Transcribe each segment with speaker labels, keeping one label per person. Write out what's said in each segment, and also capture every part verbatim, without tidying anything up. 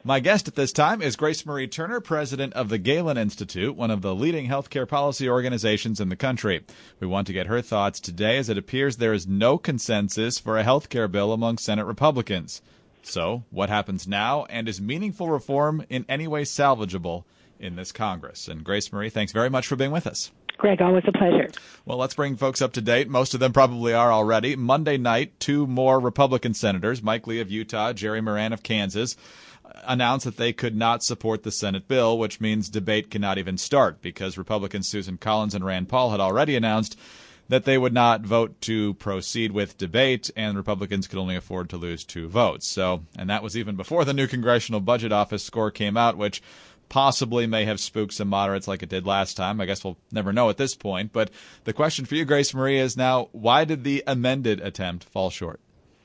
Speaker 1: My guest at this time is Grace Marie Turner, president of the Galen Institute, one of the leading healthcare policy organizations in the country. We want to get her thoughts today as it appears there is no consensus for a healthcare bill among Senate Republicans. So, what happens now, and is meaningful reform in any way salvageable in this Congress? And Grace Marie, thanks very much for being with us.
Speaker 2: Greg, always a pleasure.
Speaker 1: Well, let's bring folks up to date. Most of them probably are already. Monday night, two more Republican senators, Mike Lee of Utah, Jerry Moran of Kansas, announced that they could not support the Senate bill, which means debate cannot even start because Republicans Susan Collins and Rand Paul had already announced that they would not vote to proceed with debate, and Republicans could only afford to lose two votes. So, and that was even before the new Congressional Budget Office score came out, which possibly may have spooked some moderates like it did last time. I guess we'll never know at this point. But the question for you, Grace Marie, is now, why did the amended attempt fall short?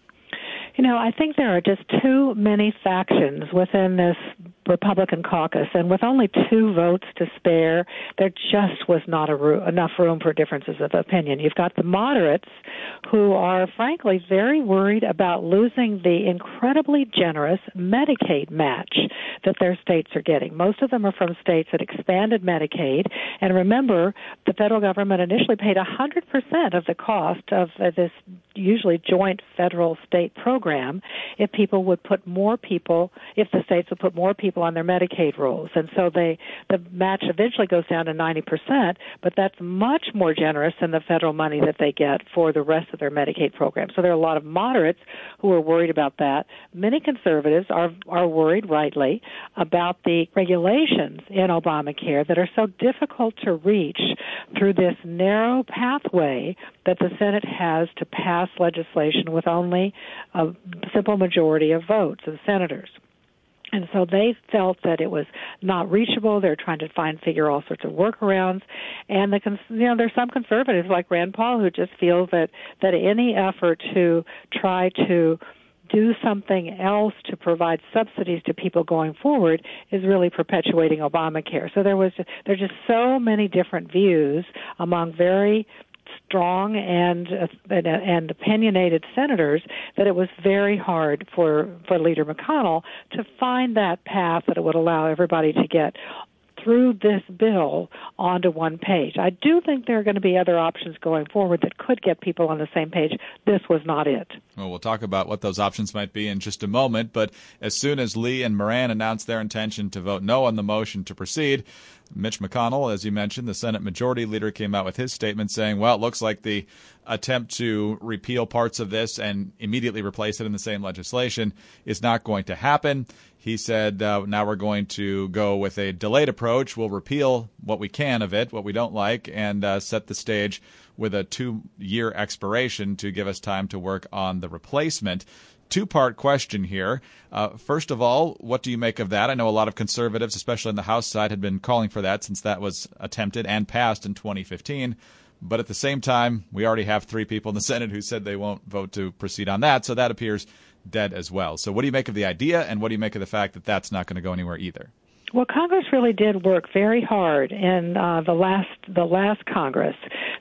Speaker 2: You know, I think there are just too many factions within this Republican caucus, and with only two votes to spare, there just was not a ro- enough room for differences of opinion. You've got the moderates who are, frankly, very worried about losing the incredibly generous Medicaid match that their states are getting. Most of them are from states that expanded Medicaid, and remember, the federal government initially paid one hundred percent of the cost of uh, this usually joint federal-state program if people would put more people, if the states would put more people on their Medicaid rolls. And so they, the match eventually goes down to ninety percent, but that's much more generous than the federal money that they get for the rest of their Medicaid program. So there are a lot of moderates who are worried about that. Many conservatives are, are worried, rightly, about the regulations in Obamacare that are so difficult to reach through this narrow pathway that the Senate has to pass legislation with only a simple majority of votes of senators. And so they felt that it was not reachable. They're trying to find, figure all sorts of workarounds. And the, you know, there's some conservatives like Rand Paul who just feel that, that any effort to try to do something else to provide subsidies to people going forward is really perpetuating Obamacare. So there was, there's just so many different views among very strong and, uh, and and opinionated senators that it was very hard for, for Leader McConnell to find that path that it would allow everybody to get through this bill onto one page. I do think there are going to be other options going forward that could get people on the same page. This was not it.
Speaker 1: Well, we'll talk about what those options might be in just a moment, but as soon as Lee and Moran announced their intention to vote no on the motion to proceed, Mitch McConnell, as you mentioned, the Senate Majority Leader, came out with his statement saying, well, it looks like the attempt to repeal parts of this and immediately replace it in the same legislation is not going to happen. He said, uh, now we're going to go with a delayed approach. We'll repeal what we can of it, what we don't like, and uh, set the stage with a two-year expiration to give us time to work on the replacement. Two-part question here. Uh, first of all, what do you make of that? I know a lot of conservatives, especially on the House side, had been calling for that since that was attempted and passed in twenty fifteen. But at the same time, we already have three people in the Senate who said they won't vote to proceed on that, so that appears dead as well. So what do you make of the idea, and what do you make of the fact that that's not going to go anywhere either?
Speaker 2: Well, Congress really did work very hard in uh, the last the last Congress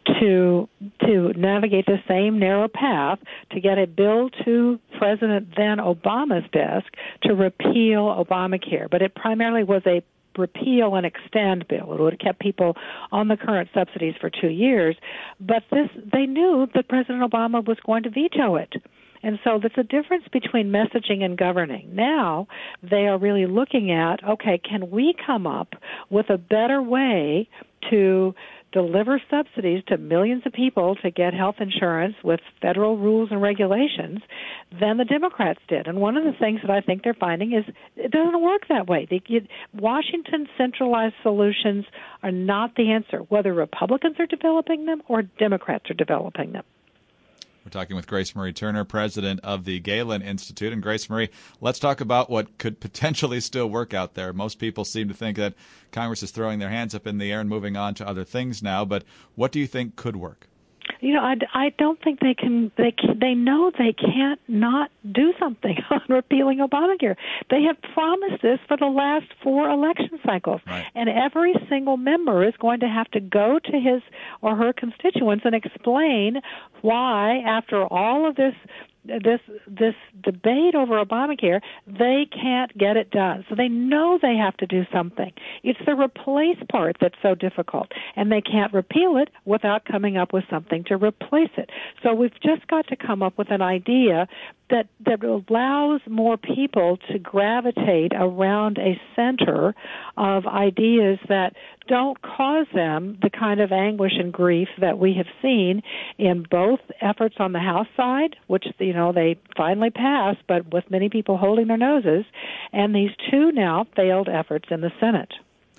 Speaker 2: to to navigate the same narrow path to get a bill to President then Obama's desk to repeal Obamacare. But it primarily was a repeal and extend bill. It would have kept people on the current subsidies for two years. But this they knew that President Obama was going to veto it. And so there's a difference between messaging and governing. Now they are really looking at, okay, can we come up with a better way to deliver subsidies to millions of people to get health insurance with federal rules and regulations than the Democrats did. And one of the things that I think they're finding is it doesn't work that way. They, you, Washington's centralized solutions are not the answer, whether Republicans are developing them or Democrats are developing them.
Speaker 1: We're talking with Grace Marie Turner, president of the Galen Institute. And Grace Marie, let's talk about what could potentially still work out there. Most people seem to think that Congress is throwing their hands up in the air and moving on to other things now. But what do you think could work?
Speaker 2: You know, I, I don't think they can, they can, they know they can't not do something on repealing Obamacare. They have promised this for the last four election cycles.
Speaker 1: Right. And
Speaker 2: every single member is going to have to go to his or her constituents and explain why, after all of this this this debate over Obamacare, they can't get it done. So they know they have to do something. It's the replace part that's so difficult, and they can't repeal it without coming up with something to replace it. So we've just got to come up with an idea that that allows more people to gravitate around a center of ideas that don't cause them the kind of anguish and grief that we have seen in both efforts on the House side, which, you know, they finally passed, but with many people holding their noses, and these two now failed efforts in the Senate.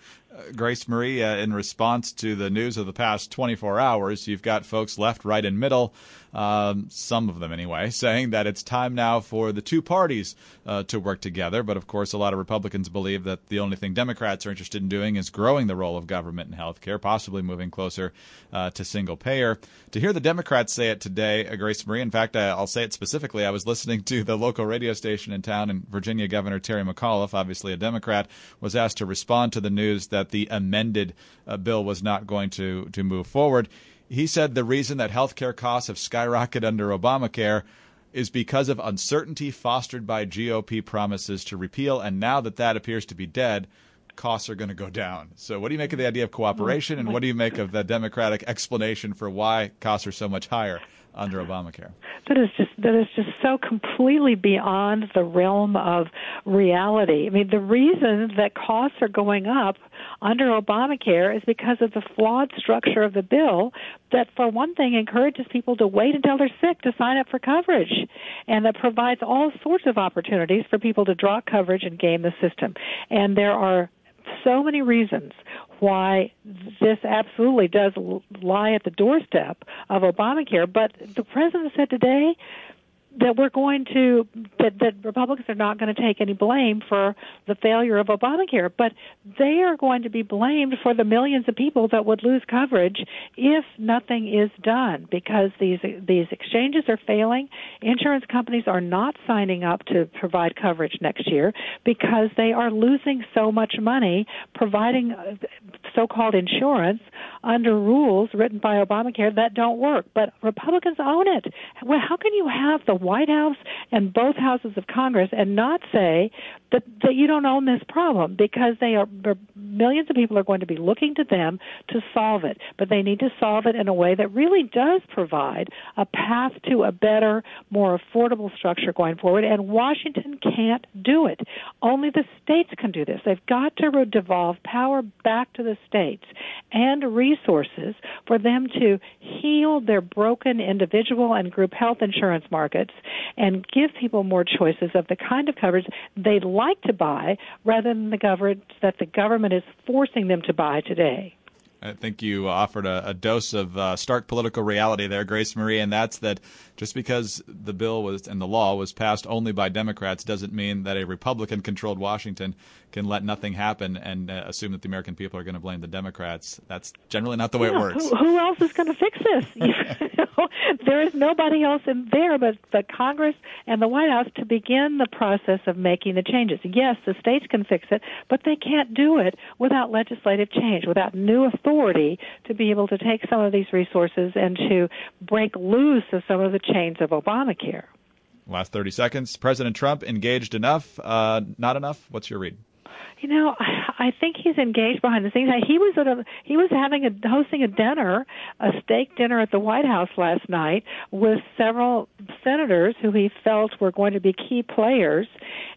Speaker 1: Grace Marie, uh, in response to the news of the past twenty-four hours, you've got folks left, right, and middle, um, some of them anyway, saying that it's time now for the two parties uh, to work together. But, of course, a lot of Republicans believe that the only thing Democrats are interested in doing is growing the role of government in health care, possibly moving closer uh, to single payer. To hear the Democrats say it today, uh, Grace Marie, in fact, I, I'll say it specifically. I was listening to the local radio station in town, and Virginia Governor Terry McAuliffe, obviously a Democrat, was asked to respond to the news that the amended uh, bill was not going to, to move forward. He said the reason that health care costs have skyrocketed under Obamacare is because of uncertainty fostered by G O P promises to repeal, and now that that appears to be dead, costs are going to go down. So what do you make of the idea of cooperation, and what do you make of the Democratic explanation for why costs are so much higher under Obamacare?
Speaker 2: That is just that is just so completely beyond the realm of reality. I mean, the reason that costs are going up under Obamacare is because of the flawed structure of the bill that, for one thing, encourages people to wait until they're sick to sign up for coverage, and that provides all sorts of opportunities for people to draw coverage and game the system. And there are so many reasons why this absolutely does lie at the doorstep of Obamacare. But the president said today that we're going to, that, that Republicans are not going to take any blame for the failure of Obamacare, but they are going to be blamed for the millions of people that would lose coverage if nothing is done, because these these exchanges are failing. Insurance companies are not signing up to provide coverage next year because they are losing so much money providing so-called insurance under rules written by Obamacare that don't work. But Republicans own it. Well, how can you have the White House and both houses of Congress and not say that, that you don't own this problem, because they are millions of people are going to be looking to them to solve it, but they need to solve it in a way that really does provide a path to a better, more affordable structure going forward, and Washington can't do it. Only the states can do this. They've got to devolve power back to the states and resources for them to heal their broken individual and group health insurance markets and give people more choices of the kind of coverage they'd like to buy rather than the coverage that the government is forcing them to buy today.
Speaker 1: I think you offered a, a dose of uh, stark political reality there, Grace Marie, and that's that just because the bill was and the law was passed only by Democrats doesn't mean that a Republican-controlled Washington can let nothing happen and uh, assume that the American people are going to blame the Democrats. That's generally not the way
Speaker 2: yeah,
Speaker 1: it works.
Speaker 2: Who, who else is going to fix this? You know, there is nobody else in there but the Congress and the White House to begin the process of making the changes. Yes, the states can fix it, but they can't do it without legislative change, without new authority to be able to take some of these resources and to break loose of some of the chains of Obamacare.
Speaker 1: Last thirty seconds. President Trump engaged enough, uh, not enough? What's your read?
Speaker 2: You know, I think he's engaged behind the scenes. He was at a he was having a hosting a dinner, a steak dinner at the White House last night with several senators who he felt were going to be key players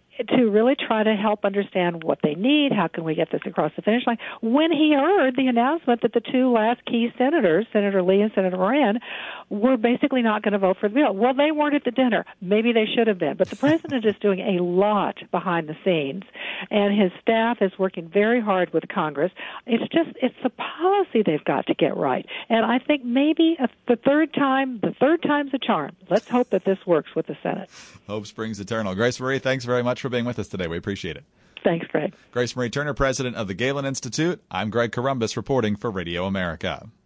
Speaker 2: to really try to help understand what they need, how can we get this across the finish line, when he heard the announcement that the two last key senators, Senator Lee and Senator Moran, were basically not going to vote for the bill. Well, they weren't at the dinner. Maybe they should have been. But the president is doing a lot behind the scenes, and his staff is working very hard with Congress. It's just, it's the policy they've got to get right. And I think maybe a, the third time, the third time's a charm. Let's hope that this works with the Senate.
Speaker 1: Hope springs eternal. Grace Marie, thanks very much for being with us today. We appreciate it.
Speaker 2: Thanks, Greg.
Speaker 1: Grace Marie Turner, president of the Galen Institute. I'm Greg Corombos reporting for Radio America.